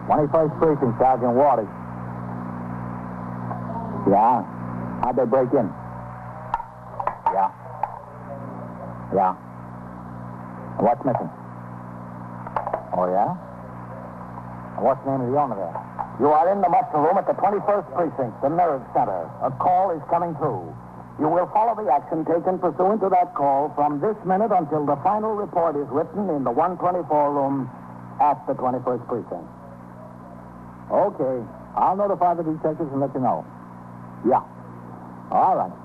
21st Precinct, Sergeant Waters. Yeah? How'd they break in? Yeah. Yeah. What's missing? Oh, yeah? And what's the name of the owner there? You are in the muster room at the 21st Precinct, the nerve center. A call is coming through. You will follow the action taken pursuant to that call from this minute until the final report is written in the 124 room at the 21st Precinct. Okay. I'll notify the detectives and let you know. Yeah. All right.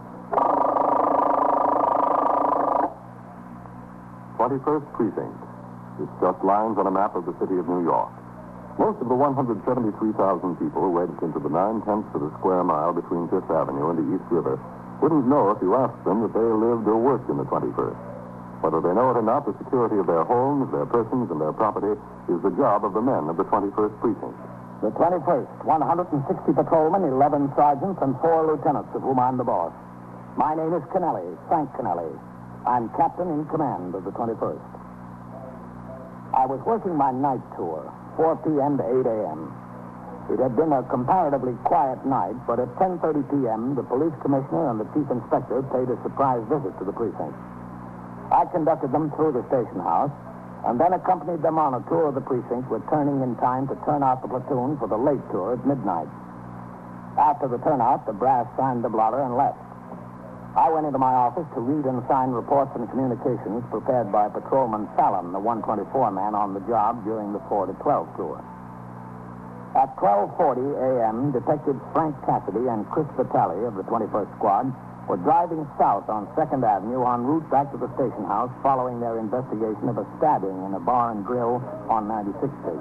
21st Precinct. It's just lines on a map of the city of New York. Most of the 173,000 people who wedged into the 9/10 of a square mile between Fifth Avenue and the East River wouldn't know if you asked them that they lived or worked in the 21st. Whether they know it or not, the security of their homes, their persons, and their property is the job of the men of the 21st Precinct. The 21st, 160 patrolmen, 11 sergeants, and 4 lieutenants, of whom I'm the boss. My name is Kennelly, Frank Kennelly. I'm captain in command of the 21st. I was working my night tour, 4 p.m. to 8 a.m. It had been a comparatively quiet night, but at 10:30 p.m., the police commissioner and the chief inspector paid a surprise visit to the precinct. I conducted them through the station house, and then accompanied them on a tour of the precinct, returning in time to turn out the platoon for the late tour at midnight. After the turnout, the brass signed the blotter and left. I went into my office to read and sign reports and communications prepared by Patrolman Fallon, the 124 man on the job during the 4 to 12 tour. At 12:40 a.m., Detectives Frank Cassidy and Chris Vitale of the 21st Squad were driving south on 2nd Avenue en route back to the station house following their investigation of a stabbing in a bar and grill on 96th Street.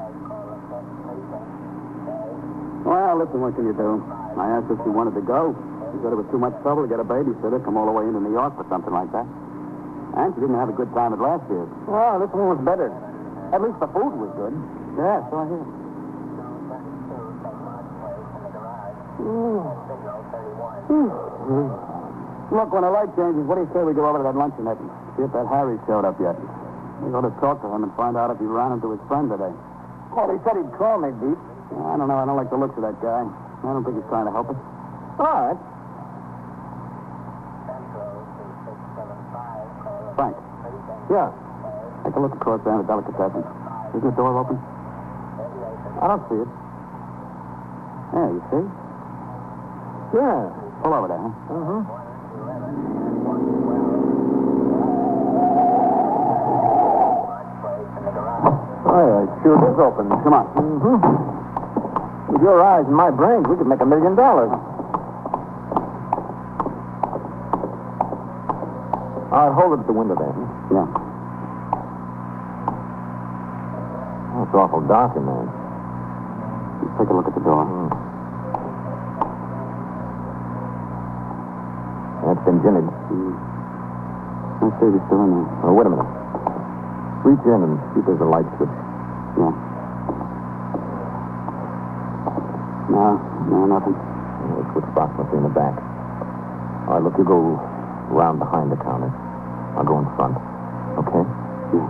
Well, listen, what can you do? I asked if she wanted to go. She said it was too much trouble to get a babysitter, come all the way into New York for something like that. And she didn't have a good time at last year's. Oh, this one was better. At least the food was good. Yeah, so I hear. Look, when the light changes, what do you say we go over to that luncheonette and see if that Harry showed up yet? We ought to talk to him and find out if he ran into his friend today. Well, he said he'd call me, Beat. I don't know. I don't like the looks of that guy. I don't think he's trying to help us. All right. Frank. Yeah. Take a look across there in the delicatessen. Isn't the door open? I don't see it. Yeah, you see? Yeah. Pull over there, huh? Mm-hmm. Oh, yeah, it sure is open. Come on. Mm-hmm. With your eyes and my brains, we could make $1 million. All right, hold it at the window there. Yeah. Oh, it's awful dark in there. Let's take a look at the door. That's been ginnered. Let's see if he's still in there. Oh, wait a minute. Reach in and see if there's a light switch. Yeah. No, nothing. The switch box must be in the back. All right, look, you go around behind the counter. I'll go in front. Okay? Yeah.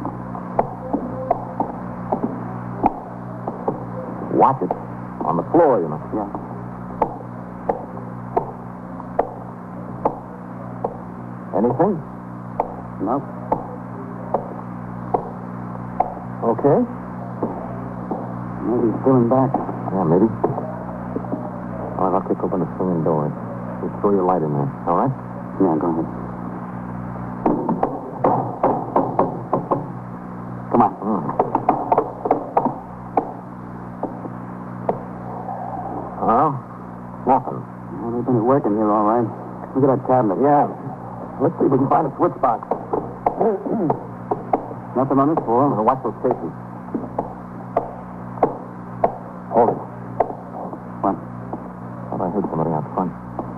Watch it. On the floor, you know. Yeah. Anything? No. Okay. Maybe he's still in back. Yeah, maybe. All right, I'll kick open the swinging door. Just throw your light in there, all right? Yeah, go ahead. Come on. Nothing. Well, they've been working here, all right. Look at that cabinet. Yeah. Let's see if we can find a switch box. Nothing on this floor. Now, watch those cases. Hold it. What? Thought I heard somebody out front.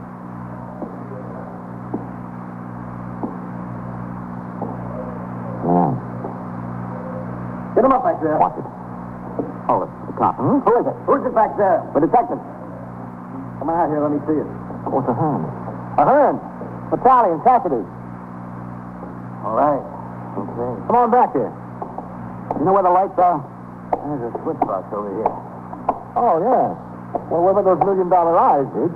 Yeah. Get him up back there. Watch it. Hold it. The cop. Hmm? Who is it? Who's it back there? The detective. Come out here. Let me see it. Oh, it's a hand. A hand. Vitale and Cassidy. All right. Okay. Come on back here. You know where the lights are? There's a switch box over here. Oh, yeah. Well, where were those $1 million eyes, dude?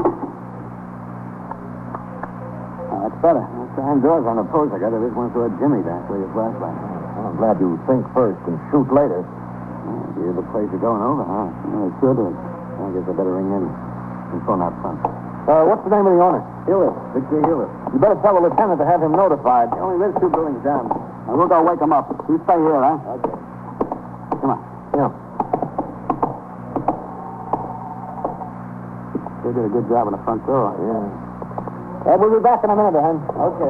Oh, that's better. Those iron doors on the post I got. This one's for Jimmy there. For your flashlight. Well, I'm glad you think first and shoot later. You're the place you're going over, huh? Yeah, it sure is. I guess I better ring in and phone out front. What's the name of the owner? Hillis. Victor Hillis. You better tell the lieutenant to have him notified. He only lives 2 buildings down. Now, we'll go wake him up. You stay here, huh? Okay. Come on. Yeah. They did a good job on the front door. Yeah. We'll be back in a minute, Hen. Okay.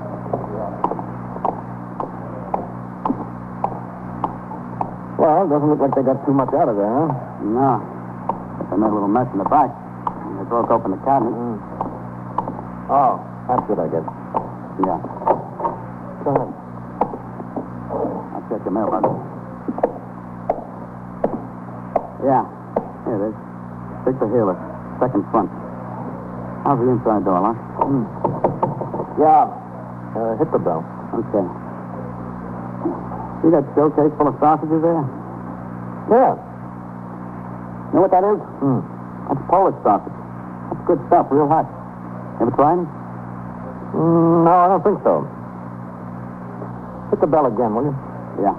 Well, it doesn't look like they got too much out of there, huh? No. But they made a little mess in the back. And they broke open the cabinet. Oh, that's it, I guess. Yeah. Go ahead. I'll check your mailbox. Yeah. Here it is. Victor Hillis. Second front. How's the inside door, locked? Yeah. Hit the bell. Okay. See that showcase full of sausages there? Yeah. You know what that is? Hmm. That's Polish sausage. That's good stuff, real hot. Ever tried it? No, I don't think so. Hit the bell again, will you? Yeah.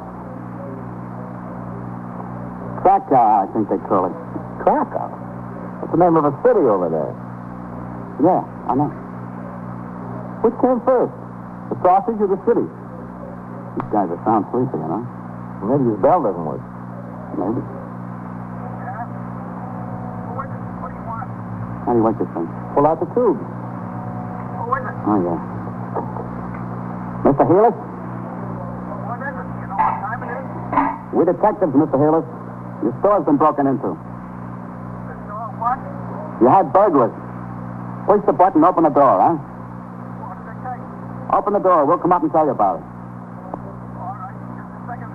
Krakow, I think they call it. Krakow? That's the name of a city over there. Yeah, I know. Which came first? The sausage or the city? These guys are sound sleepy, you know? Maybe his bell doesn't work. Maybe. What do you want? How do you work this thing? Pull out the tube. Who is it? Oh, yeah. Mr. Healis? What is it? You know what time it is? We're detectives, Mr. Healis. Your store's been broken into. The store what? You had burglars. Push the button, open the door, huh? What did they take? Open the door. We'll come up and tell you about it. All right, just a second.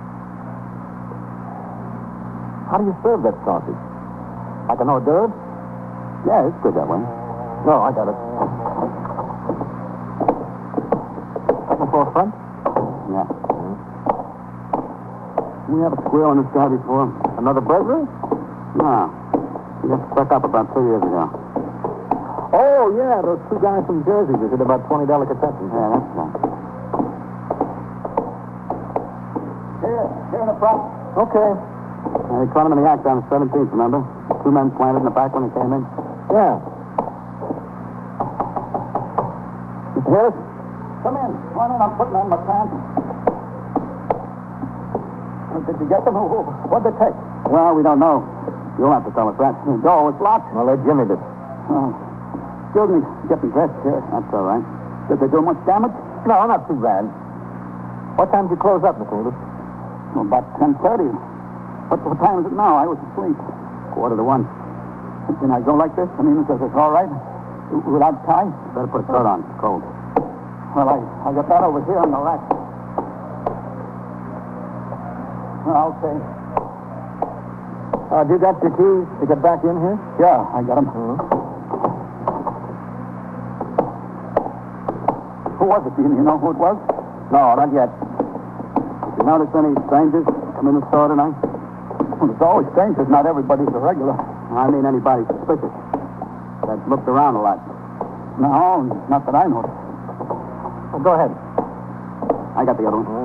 How do you serve that sausage? Like an hors d'oeuvre? Yeah, it's good that way. No, I got it. Second floor front? Yeah. We have a squirrel in this guy before. Another burglary? No. He got stuck up about 2 years ago. Oh, yeah, those 2 guys from Jersey that did about 20 delicatessens. Yeah, that's right. Here in the front. Okay. They caught him in the act on the 17th, remember? 2 men planted in the back when he came in. Yeah. Mr. Harris? Come in. Come on in. I'm putting on my pants. Did you get them? What'd they take? Well, we don't know. You'll have to tell us that. The door was locked. Well, let Jimmy did. Oh. Excuse me. Getting dressed here. That's all right. Did they do much damage? No, not too bad. What time did you close up, Mr. Lewis? Well, about 10:30. What time is it now? I was asleep. 1:45. Can I go like this? I mean, is it all right? Without tie? Better put a coat on. It's cold. Well, I got that over here on the rack. Okay. You got your keys to get back in here? Yeah, I got them. Who was it? Do you know who it was? No, not yet. Did you notice any strangers come in the store tonight? Well, there's always strangers. Not everybody's a regular. I mean anybody suspicious. That looked around a lot. No, not that I noticed. Well, go ahead. I got the other one.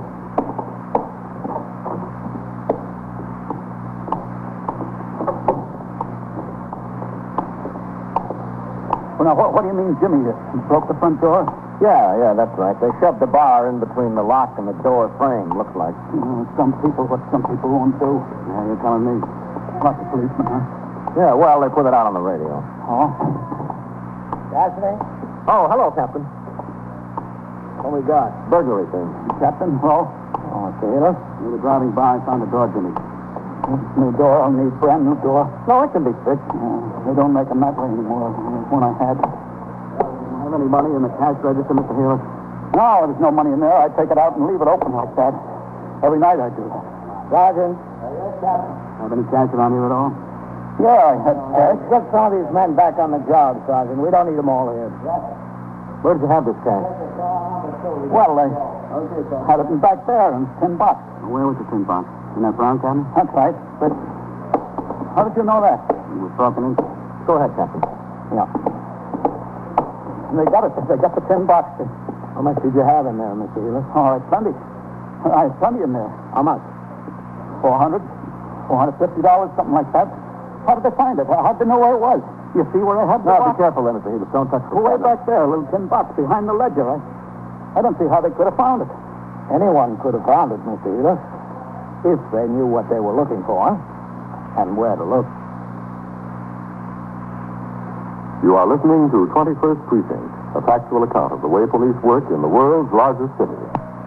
Well, now, what do you mean, Jimmy? You broke the front door? Yeah, that's right. They shoved the bar in between the lock and the door frame, looks like. Some people won't do. Yeah, you're telling me. Like the policeman, huh? Yeah, well, they put it out on the radio. Oh? Cassidy? Oh, hello, Captain. What we got? Burglary thing. Captain, hello? Oh, it's Taylor. We were driving by and found the door, Jimmy. New door, I'll need brand new door. No, it can be fixed. They don't make them that way anymore. One I had. Have any money in the cash register, Mr. Healer? No, there's no money in there. I take it out and leave it open like that. Every night I do. Sergeant? Yes, Captain. Have any cash around here at all? Yeah, I had cash. Get some of these men back on the job, Sergeant. We don't need them all here. Where did you have this cash? Well, Okay, sir. Had it in back there in tin box. Where was the tin box? In that brown cabinet? That's right. But how did you know that? You were talking in. Go ahead, Captain. Yeah. They got it. They got the tin box. How much did you have in there, Mr. Healy? Oh, plenty. Plenty in there. How much? $400, $450, something like that. How did they find it? How'd they know where it was? You see where I had the box? Be careful, then, Mr. Healy. Don't touch the Way cabinet. back there, a little tin box behind the ledger. I don't see how they could have found it. Anyone could have found it, Mr. Healy, if they knew what they were looking for and where to look. You are listening to 21st Precinct, a factual account of the way police work in the world's largest city.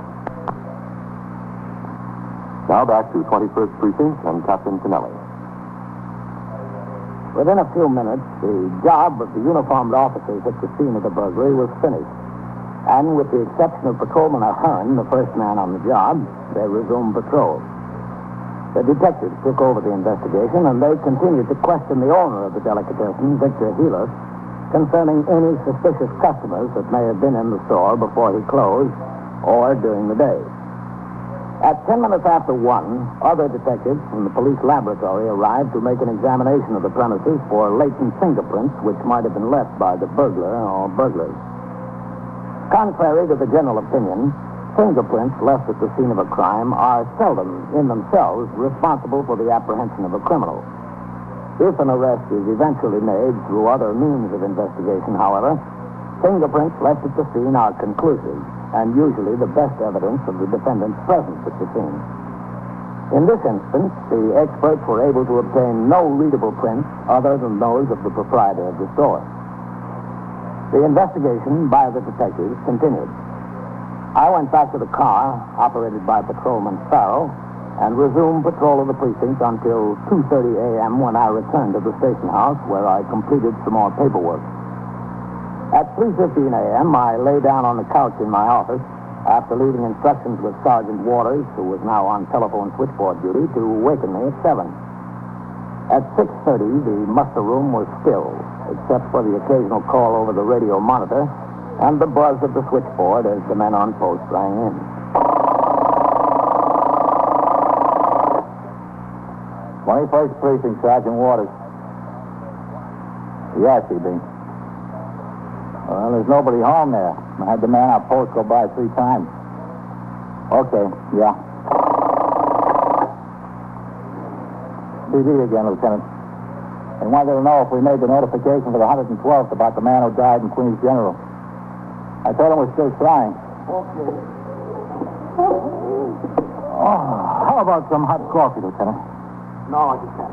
Now back to 21st Precinct and Captain Kennelly. Within a few minutes, the job of the uniformed officers at the scene of the burglary was finished. And with the exception of Patrolman Ahern, the first man on the job, they resumed patrol. The detectives took over the investigation, and they continued to question the owner of the delicatessen, Victor Healer, concerning any suspicious customers that may have been in the store before he closed or during the day. At 10 minutes after 1, other detectives from the police laboratory arrived to make an examination of the premises for latent fingerprints which might have been left by the burglar or burglars. Contrary to the general opinion, fingerprints left at the scene of a crime are seldom, in themselves, responsible for the apprehension of a criminal. If an arrest is eventually made through other means of investigation, however, fingerprints left at the scene are conclusive and usually the best evidence of the defendant's presence at the scene. In this instance, the experts were able to obtain no readable prints other than those of the proprietor of the store. The investigation by the detectives continued. I went back to the car, operated by Patrolman Farrell, and resumed patrol of the precinct until 2:30 a.m. when I returned to the station house where I completed some more paperwork. At 3:15 a.m., I lay down on the couch in my office after leaving instructions with Sergeant Waters, who was now on telephone switchboard duty, to waken me at 7. At 6:30, the muster room was still, except for the occasional call over the radio monitor and the buzz of the switchboard as the men on post rang in. First Precinct, Sergeant Waters. Yes, CB. Well, there's nobody home there. I had the man on post go by 3 times. Okay, yeah. CB again, Lieutenant. They wanted to know if we made the notification for the 112th about the man who died in Queens General. I told him we're still trying. Okay. Oh, how about some hot coffee, Lieutenant? No, I just can't.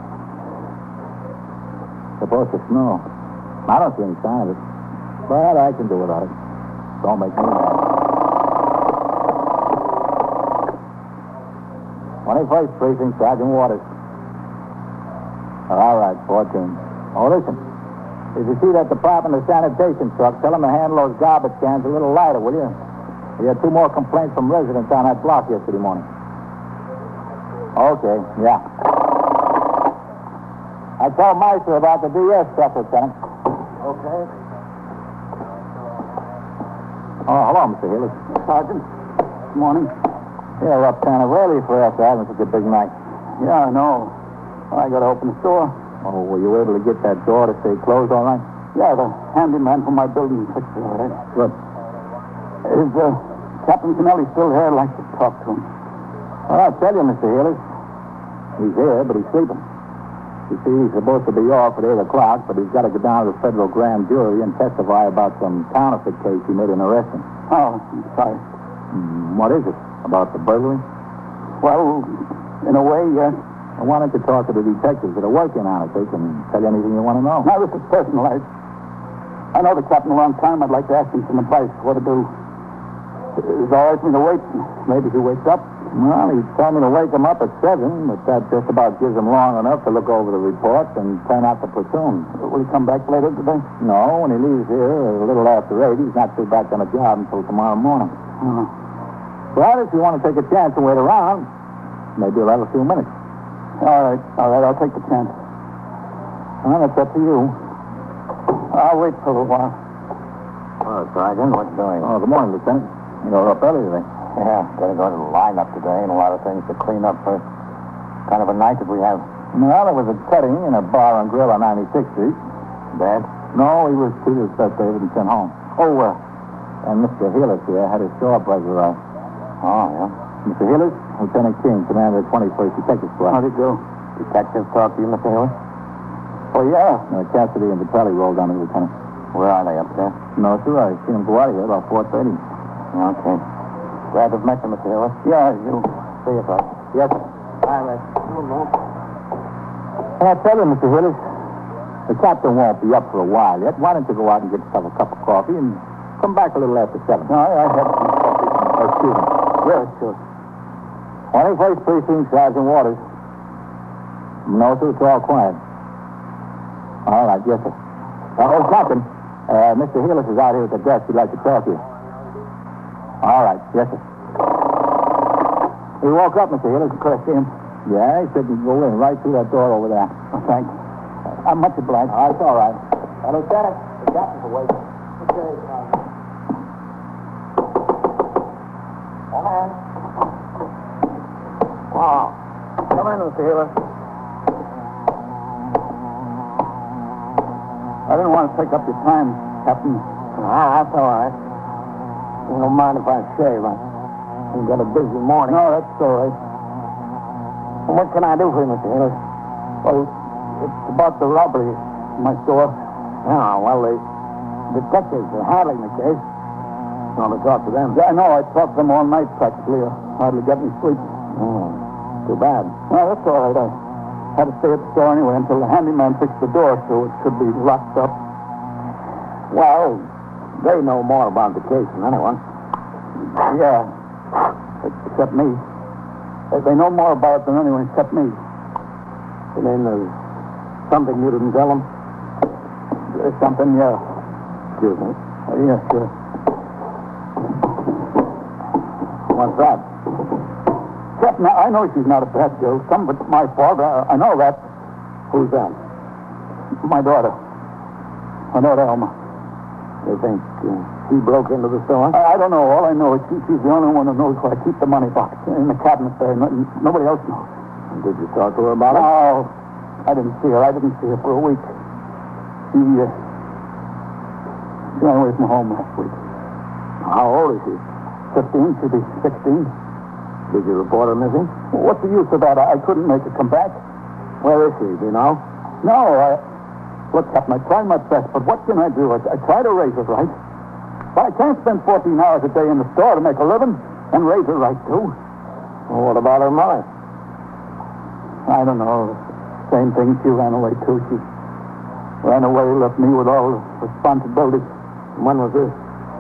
Supposed to snow. I don't see any sign of it. But I can do without it. Don't make me mad. 21st Precinct, Sergeant Waters. All right, 14. Oh, listen. If you see that Department of Sanitation truck, tell them to handle those garbage cans a little lighter, will you? We had 2 more complaints from residents on that block yesterday morning. Okay, yeah. I told Meister about the DS truck, Lieutenant. Okay. Oh, hello, Mr. Healy. Sergeant, good morning. You're up kind of early for us having such a big night. Yeah, I know. I got to open the store. Oh, were you able to get that door to stay closed all right? Yeah, the handyman from my building fixed it all right. Good. Is Captain Kennelly still here? I'd like to talk to him. Well, I'll tell you, Mr. Healy. He's here, but he's sleeping. You see, he's supposed to be off at 8 o'clock, but he's got to go down to the federal grand jury and testify about some counterfeit case he made in arresting. Oh, I'm sorry. What is it? About the burglary? Well, in a way, yes. Well, why don't you talk to the detectives that are working on it? They can tell you anything you want to know. Now, this is personal. I know the captain a long time. I'd like to ask him some advice what to do. Is it all right for me to wait? Maybe he wakes up. Well, he told me to wake him up at 7, but that just about gives him long enough to look over the reports and turn out the platoon. Will he come back later today? No, when he leaves here a little after 8, he's not due back on the job until tomorrow morning. Oh. But if you want to take a chance and wait around, maybe you'll have a few minutes. All right, I'll take the chance. Well, it's up to you. I'll wait for a little while. Oh, Sergeant, what you doing? Oh, good morning, Lieutenant. You're up early today. Yeah, gotta go to the lineup today and a lot of things to clean up first. Kind of a night that we have. Well, it was a cutting in a bar and grill on 96th Street. Bad? No, he was treated as best David and sent home. Oh, and Mr. Heelis here had his jawbreaker right. Oh, yeah. Mr. Heelis, Lieutenant King, commander of the 21st Detective Squad. How'd it go? Detectives talk to you, Mr. Haley? Oh, yeah. Cassidy and Vitelli rolled down to the lieutenant. Where are they, upstairs? No, sir. I seen them go out of here about 4:30. Okay. Glad to have met you, Mr. Haley. Yeah, you. See you, Fred. Yes, sir. Bye, Red. And I tell you, Mr. Heelis, the captain won't be up for a while yet. Why don't you go out and get yourself a cup of coffee and come back a little after 7? No, I had some coffee from shooting. Yeah, sure. 21st Precinct, Sergeant Waters. No, sir, it's all quiet. All right, yes, sir. Captain, Mr. Heelis is out here at the desk. He'd like to talk to you. All right, yes, sir. He woke up, Mr. Heelis. Could I see him? Yeah, he said he'd go in right through that door over there. Oh, thanks. I'm much obliged. Oh, it's all right. Lieutenant, the captain's awake. Okay, come in. Wow. Come in, Mr. Heelis. I didn't want to take up your time, Captain. That's all right. You don't mind if I shave. I've got a busy morning. No, that's all right. What can I do for you, Mr. Heelis? Well, it's about the robbery in my store. Yeah, well, the detectives are handling the case. You want to talk to them? Yeah, I know. I talked to them all night, practically. I hardly got any sleep. Too bad. No, that's all right. I had to stay at the store anyway until the handyman fixed the door so it could be locked up. Well, they know more about the case than anyone. Yeah, except me. They know more about it than anyone except me. You mean there's something you didn't tell them? There's something, yeah. Excuse me. Yeah, sure. What's that? Captain, I know she's not a bad girl. Some of it's my fault. I know that. Who's that? My daughter. My daughter, Elma. You think she broke into the store? I don't know. All I know is she's the only one who knows where I keep the money box in the cabinet there. Nobody else knows. Did you talk to her about it? No, I didn't see her. I didn't see her for a week. She ran away from home last week. How old is she? 15. She'll be 16. Did you report her missing? What's the use of that? I couldn't make her come back. Where is she? Do you know? No, look, Captain, I tried my best, but what can I do? I try to raise her right. But I can't spend 14 hours a day in the store to make a living and raise her right, too. Well, what about her mother? I don't know. Same thing. She ran away, too. She ran away, left me with all the responsibility. When was this?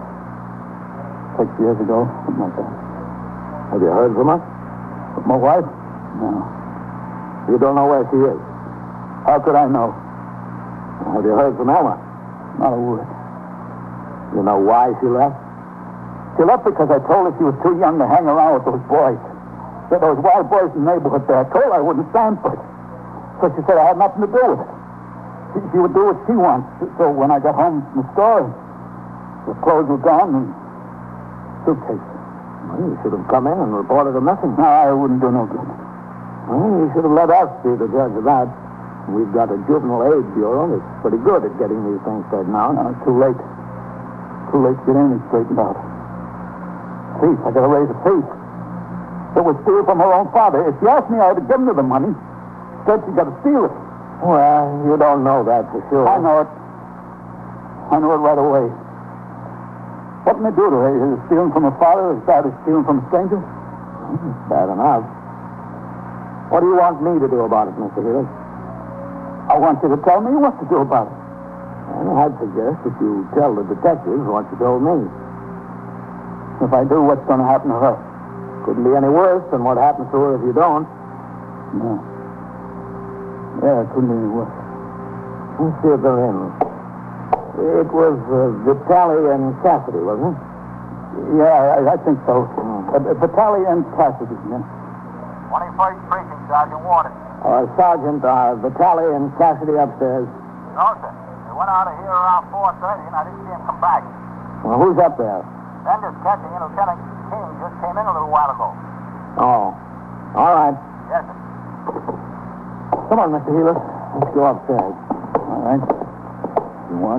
6 years ago, something like that. Have you heard from her? My wife? No. You don't know where she is? How could I know? Have you heard from Elma? Not a word. You know why she left? She left because I told her she was too young to hang around with those boys. Said those wild boys in the neighborhood there. I told her I wouldn't stand for it. So she said I had nothing to do with it. She would do what she wants. So when I got home from the store, the clothes were gone and suitcase. Well, you should have come in and reported her missing. No, I wouldn't do no good. Well, you should have let us be the judge of that. We've got a juvenile aid bureau that's pretty good at getting these things straightened out. No, it's too late. Too late to get anything straightened out. Thief. I gotta raise a thief. It was steal from her own father. If she asked me, I would have given her the money. Instead, she got to steal it. Well, you don't know that for sure. I know it. I know it right away. What can I do to her? Is stealing from her father as bad as stealing from a stranger? Bad enough. What do you want me to do about it, Mr. Heelis? I want you to tell me what to do about it. Well, I'd suggest that you tell the detectives what you told me. If I do, what's going to happen to her? Couldn't be any worse than what happens to her if you don't. No. Yeah, it couldn't be any worse. Let's see if they're in. It was Vitelli and Cassidy, wasn't it? Yeah, I think so. Vitelli and Cassidy, yeah. 21st Precinct, Sergeant Waters. Sergeant, Vitelli and Cassidy upstairs. No, sir. They went out of here around 4:30, and I didn't see him come back. Well, who's up there? Then just catching in Lieutenant King just came in a little while ago. Oh. All right. Yes, sir. Come on, Mr. Healer. Let's go upstairs. All right. You want?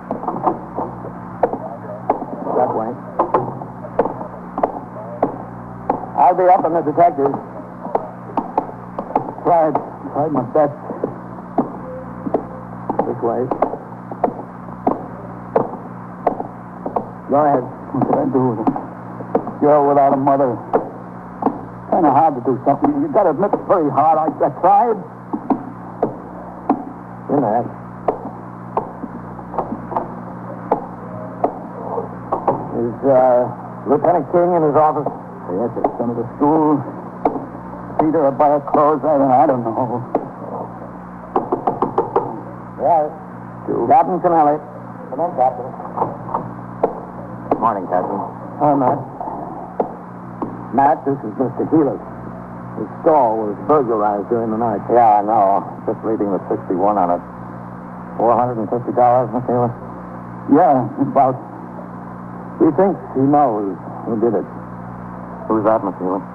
That way. I'll be up on the detectives. Tried my best. This way. Go ahead. What can I do with a girl without a mother? Kind of hard to do something. You got to admit it's very hard. I tried. In there. Is Lieutenant King in his office? Yes, sir. Son of the school. Peter, or buy her clothes. I don't know. Yes. Captain Kennelly. Come in, Captain. Morning, Captain. Hi, Matt. Matt, this is Mr. Healer. His stall was burglarized during the night. Yeah, I know. Just reading the 61 on it. $450, Mr. Healer? Yeah, about. He thinks he knows who did it. Who's that, Mr. Healer?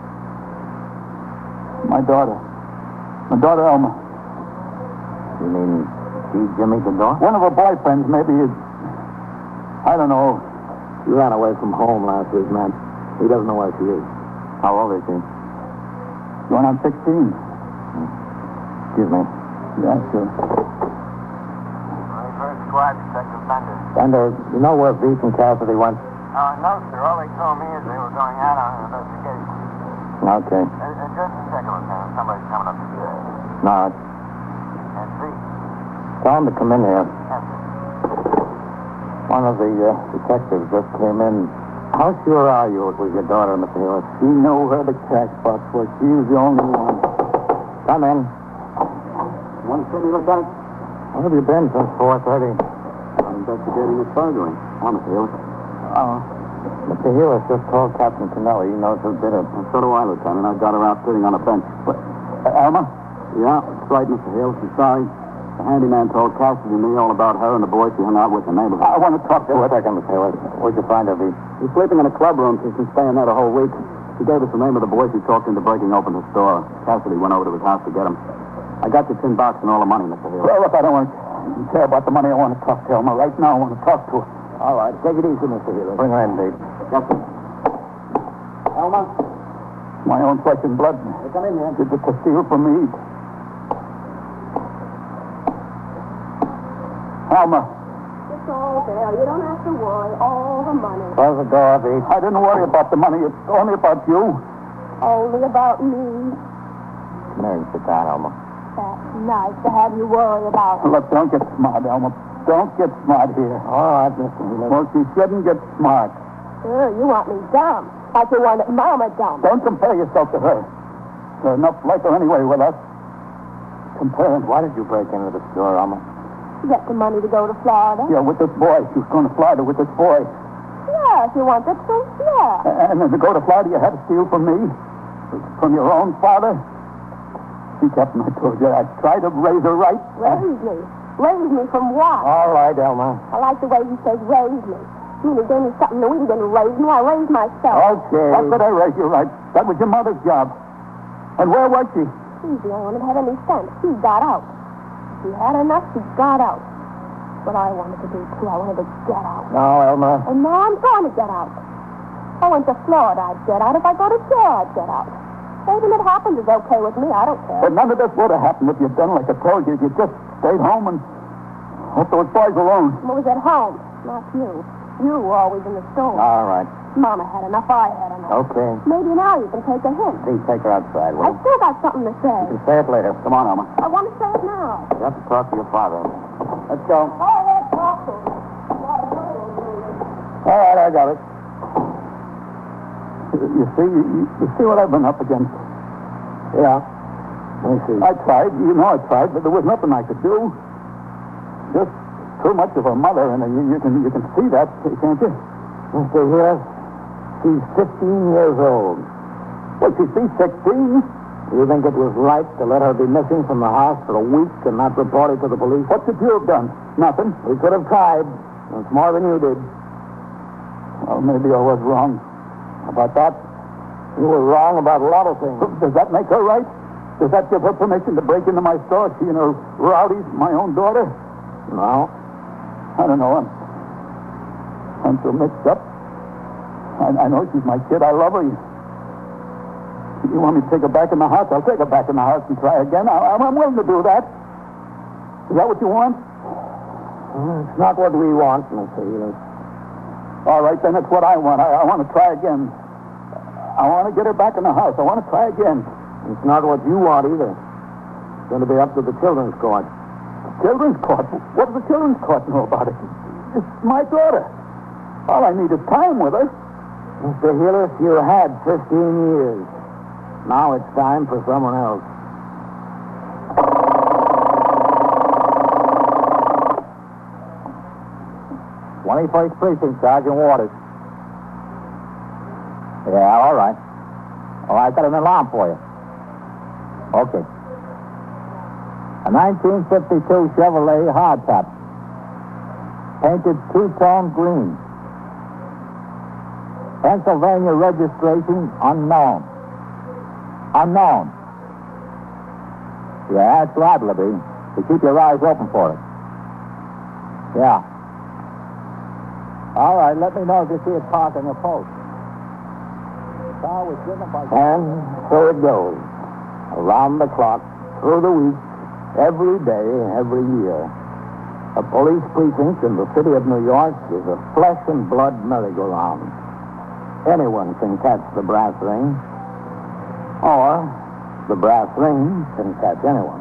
My daughter. My daughter, Elma. You mean she Jimmy the dog? One of her boyfriends, maybe. I don't know. She ran away from home last week, man. He doesn't know where she is. How old is she? Going on 16. Excuse me. Yeah, sure. 21st Squad, Detective Bender. Bender, you know where Beach and Cassidy went? No, sir. All they told me is they were going out on an investigation. Okay. Just a second, Lieutenant. Somebody's coming up the stairs. No, And see? tell him to come in here. Yes, sir. One of the detectives just came in. How sure are you it was your daughter, Mr. Healer? She knew where the cash box was. She was the only one. Come in. You want to see me, Lieutenant? Where have you been since 4:30? I'm investigating this burglary. I'm Mr. Healer. Oh. Mr. Healer just told Captain Kennelly he knows who did it. And so do I, Lieutenant. I've got her out sitting on a bench. Alma? Yeah, that's right, Mr. Hill. She's sorry. The handyman told Cassidy and me all about her and the boy she hung out with in the neighborhood. I want to talk to her. Just a second, Mr. Healer. Where'd you find her, Beach? She's sleeping in a club room. She's been staying there the whole week. She gave us the name of the boy she talked into breaking open the store. Cassidy went over to his house to get him. I got your tin box and all the money, Mr. Hill. Well, look, I don't want to care about the money. I want to talk to Elma. Right now, I want to talk to her. All right, take it easy, Mr. Healer. Bring her in, Beach. Yes, sir. Elma? My own flesh and blood. Hey, come in here. Did it to steal from me. Alma. It's all there. You don't have to worry. All the money. Close the door, Beach. I didn't worry about the money. It's only about you. Only about me. Come here and sit down, Elma. That's nice to have you worry about it. Look, don't get smart, Elma. Don't get smart here. All right, Mr. Healer. Well, she shouldn't get smart. Sure, you want me dumb. Like you wanted Mama dumb. Don't compare yourself to her. There's enough like her anyway with us. Comparing. Why did you break into the store, Elma? Get the money to go to Florida. Yeah, with this boy. She was going to Florida with this boy. Yeah, if you want the truth, yeah. And then to go to Florida, you had to steal from me? From your own father? See, Captain, I told you, I tried to raise her right. Raise me. Raise me from what? All right, Elma. I like the way he says raise me. You mean he gave me something new. He didn't raise me. I raised myself. Okay. How could I raise you right? That was your mother's job. And where was she? She's the only one that had any sense. She got out. She had enough. She got out. What I wanted to do, too. I wanted to get out. No, Elma. And now I'm going to get out. If I went to Florida, I'd get out. If I go to jail, I'd get out. Anything that happens is okay with me. I don't care. But none of this would have happened if you'd done like I told you. If you just stayed home and left those boys alone. I was at home, not you. You were always in the store. All right. Mama had enough. I had enough. Okay. Maybe now you can take a hint. Beach, take her outside, will I you? still got something to say. You can say it later. Come on, Elma. I want to say it now. You have to talk to your father. Let's go. Oh, let's talk to him. All right, I got it. You see what I've been up against? Yeah. Let me see. I tried. You know I tried, but there was nothing I could do. Just too much of her mother, and you can see that, can't you? Mr. Healer, she's 15 years old. Well, she'd be 16. You think it was right to let her be missing from the house for a week and not report it to the police? What could you have done? Nothing. We could have tried. It's more than you did. Well, maybe I was wrong. About that, you were wrong about a lot of things. Does that make her right? Does that give her permission to break into my store? She and her rowdies, my own daughter? No. I don't know. I'm so mixed up. I know she's my kid. I love her. You want me to take her back in the house? I'll take her back in the house and try again. I'm willing to do that. Is that what you want? It's not what we want, Mr. Healy. All right, then it's what I want. I want to try again. I want to get her back in the house. I want to try again. It's not what you want either. It's going to be up to the children's court. Children's court? What does the children's court know about it? It's my daughter. All I need is time with her. Mr. Hillis, you had 15 years. Now it's time for someone else. '21st Precinct, Sergeant Waters. Yeah, all right. I got an alarm for you. Okay. A 1952 Chevrolet hardtop. Painted two-tone green. Pennsylvania registration unknown. Unknown. Yeah, it's liable to be. So keep your eyes open for it. Yeah. All right, let me know if you see it parked on your post. The car was driven by... And so it goes. Around the clock, through the week, every day, every year. A police precinct in the city of New York is a flesh and blood merry-go-round. Anyone can catch the brass ring, or the brass ring can catch anyone.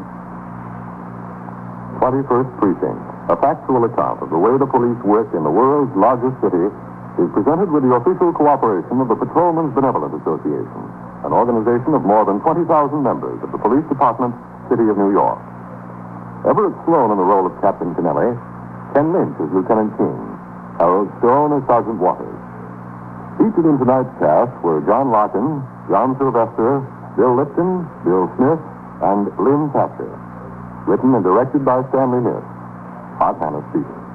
21st Precinct, a factual account of the way the police work in the world's largest city, is presented with the official cooperation of the Patrolmen's Benevolent Association, an organization of more than 20,000 members of the Police Department, City of New York. Everett Sloan in the role of Captain Kennelly, Ken Lynch as Lieutenant King, Harold Stone as Sergeant Waters. Featured in tonight's cast were John Larkin, John Sylvester, Bill Lipton, Bill Smith, and Lynn Thatcher. Written and directed by Stanley Niss. Art Hannah speaking.